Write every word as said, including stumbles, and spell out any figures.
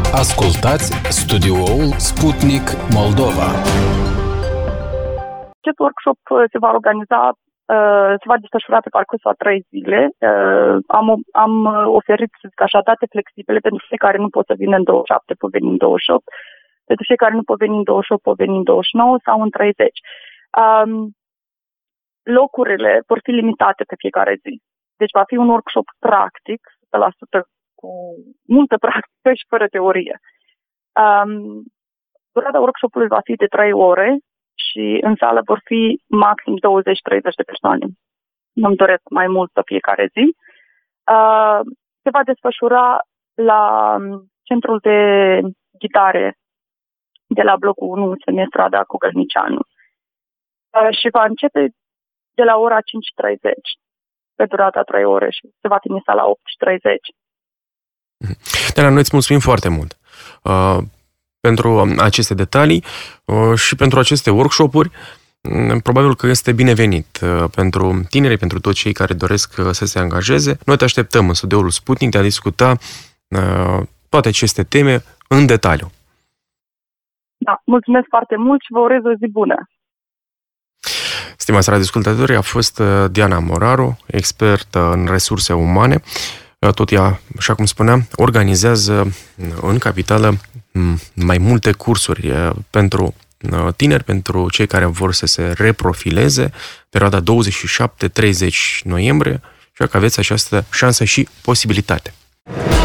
Ascultați studioul Sputnik Moldova. Acest workshop se va organiza, se va desfășura pe parcursul a trei zile. Am, am oferit, să zic așa, date flexibile pentru cei care nu pot să vină în douăzeci și șapte, pot veni în douăzeci și opt. Pentru cei care nu pot veni în douăzeci și opt, pot veni în douăzeci și nouă sau în treizeci. Um, locurile vor fi limitate pe fiecare zi. Deci va fi un workshop practic, o sută la sută cu multă practică și fără teorie. Um, durata workshopului va fi de trei ore și în sală vor fi maxim douăzeci treizeci de persoane. Nu-mi doresc mai mult pe fiecare zi. Uh, se va desfășura la centrul de ghidare de la blocul unu, Semestrada cu Gălnicianu. Uh, și va începe de la ora cinci și treizeci pe durata trei ore și se va finisa la opt și treizeci. Diana, noi îți mulțumim foarte mult uh, pentru aceste detalii uh, și pentru aceste workshop-uri. Probabil că este binevenit uh, pentru tineri, pentru toți cei care doresc uh, să se angajeze. Noi te așteptăm în studioul Sputnik de a discuta uh, toate aceste teme în detaliu. Da, mulțumesc foarte mult și vă urez o zi bună. Stimați radioascultători, a fost Diana Moraru, expertă în resurse umane. Tot ea, așa cum spuneam, organizează în capitală mai multe cursuri pentru tineri, pentru cei care vor să se reprofileze, perioada douăzeci și șapte treizeci noiembrie, așa că aveți această șansă și posibilitate.